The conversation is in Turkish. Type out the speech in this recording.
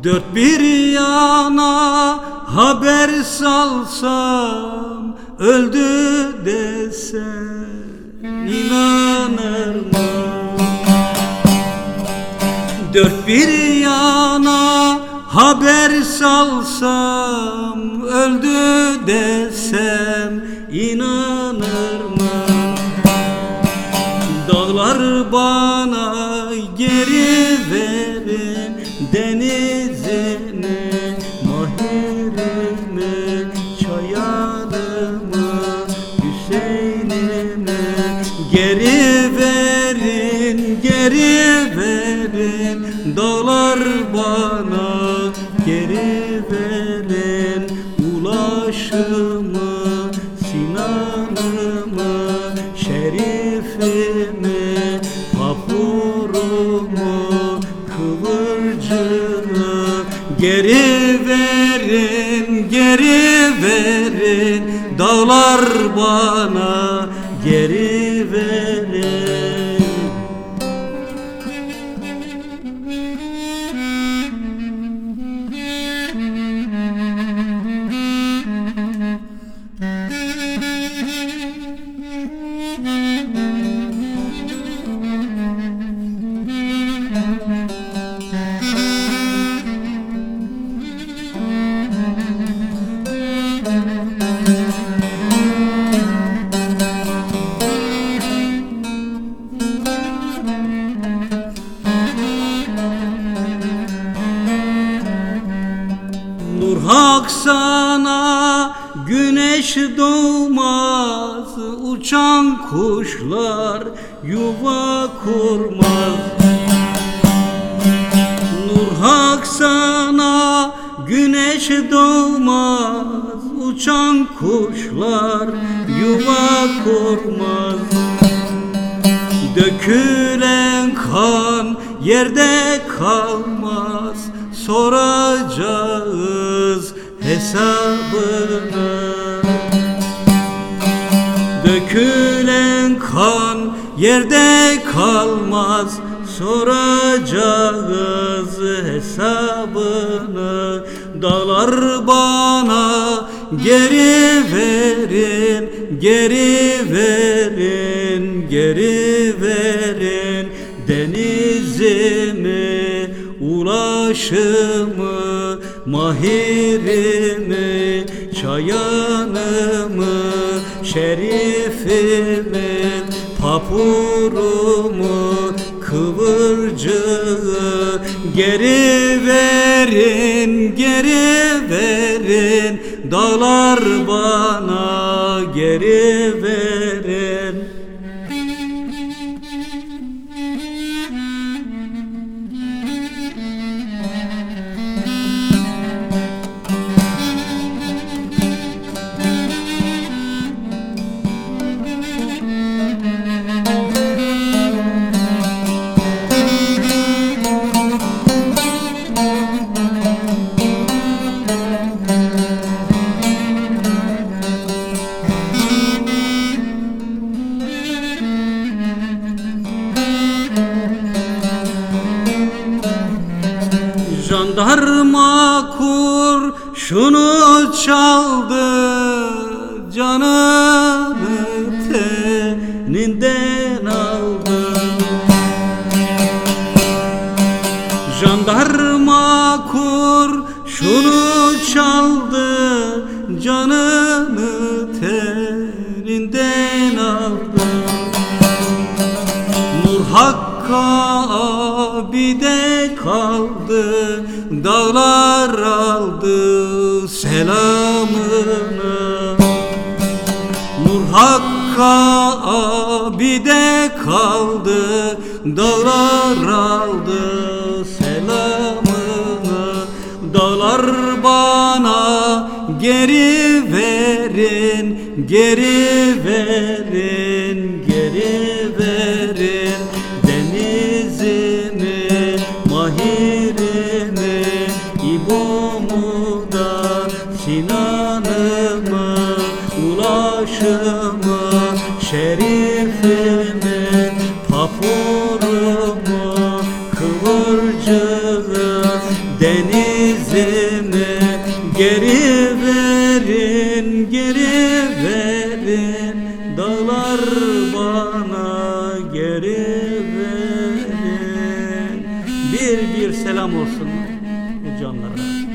Dört bir yana haber salsam, öldü desem inanır mı? Dört bir yana haber salsam, öldü desem inanır mı? Dağlar bana geri verin denizini, mahirimi, çayanımı, Hüseyin'imi. Geri verin, geri verin, dağlar bana geri verin. Ulaşımı, Sinan'ımı, Şerif'imi, Papurumu, Kıvırcığımı. Geri verin, geri verin, dağlar bana geri verin. Nur hak sana güneş doğmaz, uçan kuşlar yuva kurmaz. Nur hak sana güneş doğmaz, uçan kuşlar yuva kurmaz. Dökülen kan yerde kalmaz, soracağız hesabını. Dökülen kan yerde kalmaz, soracağız hesabını. Dağlar bana geri verin, geri verin, geri verin. Denizimi, ulaşımı, mahirimi, çayanımı, Şerifimi, Papurumu, Kıvırcığı. Geri verin, geri verin, dağlar bana geri verin. Jandarma kurşunu çaldı, canını teninden aldı. Jandarma kurşunu çaldı, canını teninden aldı. Nur Hakk'a abide kaldı, dağlar aldı selamını. Nur Hakk'a abide kaldı, dağlar aldı selamını. Dağlar bana geri verin, geri verin, geri verin. Denizimi, mahirimi, İbo'mu da, Sinan'ımı, ulaşımı, Şerifimi, Papurumu, Kıvırcığı. Deniz verin, dağlar bana geri verin. Bir selam olsun bu canlara.